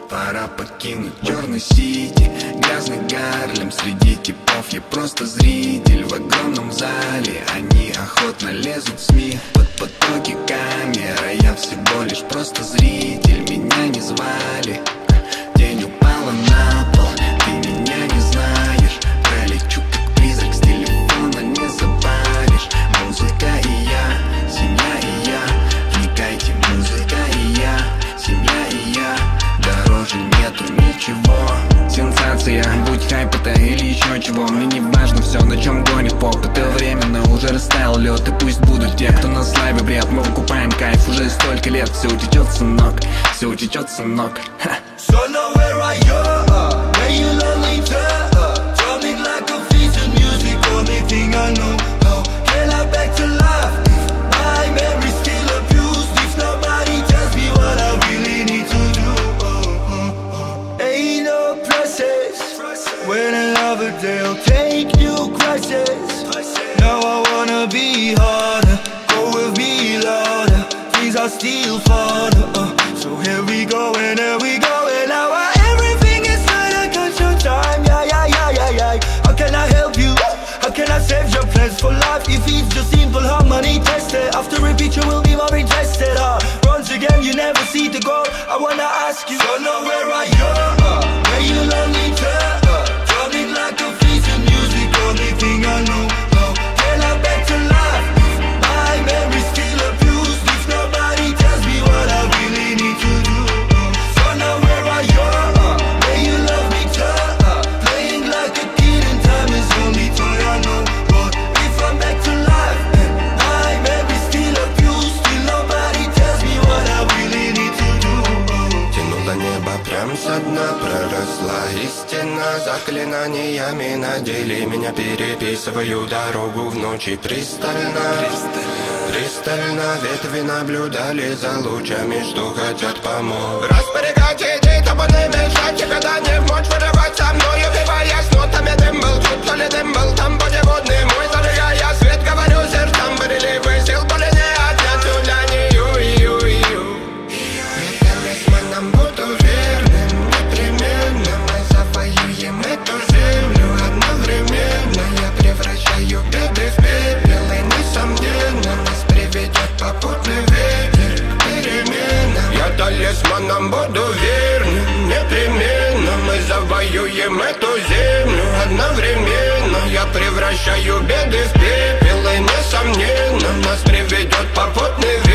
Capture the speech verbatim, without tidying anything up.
Пора покинуть черный сити, грязный Гарлем. Среди типов я просто зритель в огромном зале. Они охотно лезут в СМИ под потоки камер, а я всего лишь просто зритель, меня не звали. Тень упала на пол, ты меня не знаешь. Пролечу как призрак, с телефона не запалишь. Музыка и я, семья и я. Вникайте, музыка и я, семья и я. Дороже нету ничего. Сенсация, будь хайп это или еще чего. Мне не важно все, на чем гонит поп. Это временно, уже растаял лед. И пусть будут те, кто на славе бред. Мы выкупаем кайф уже столько лет. Все утечет, сынок, все утечет, сынок. Ха. So now where are you? Uh, where you lonely turn? Uh, drumming like a piece of music, only thing I know. How can I back to life if my memory's still abused? If nobody tells me what I really need to do. Uh, uh, uh. Ain't no process when another day'll take new crisis. Now I wanna be harder, go with me louder. Things are still farther. Uh, so here we go and here we go. Can I save your plans for life if it's just simple harmony tested? After a beat you will be more interested. uh, Once again you never see the goal. I wanna ask you, so now where are you? Uh, where you lonely turn? Uh, drumming like a piece of music, only thing I know. How can I back to life if my memory's still abused? If nobody tells me what I really need to do. uh, So now where are you? Uh, where you love me turn? Uh, playing like a kid and time is only toy I know. But if I'm back to life and my memory's still abused, still nobody tells me what I really need to do. Тянуло небо прям со дна, проросла истина. Заклинаниями надели меня, переписываю дорогу в ночи пристально. Пристально ветви наблюдали за лучами, что хотят помочь. Распорягать идей, тобой не мешать, когда не в мочь вырывать со мною, вбиваясь нотами. Дым был тут, то ли дым был там, путеводный мой, зажигая свет, говорю сердцам, барелевый сил, боли не отнять у для нее. Я талисманом буду верным, непременно мы завоюем эту землю. Одновременно я превращаю беды в пепел, и несомненно нас приведет попутный ветер к переменам. Я талисманом буду верным, непременно мы завоюем эту землю. Одновременно я превращаю беды в пепел, и несомненно нас приведет попутный ветер.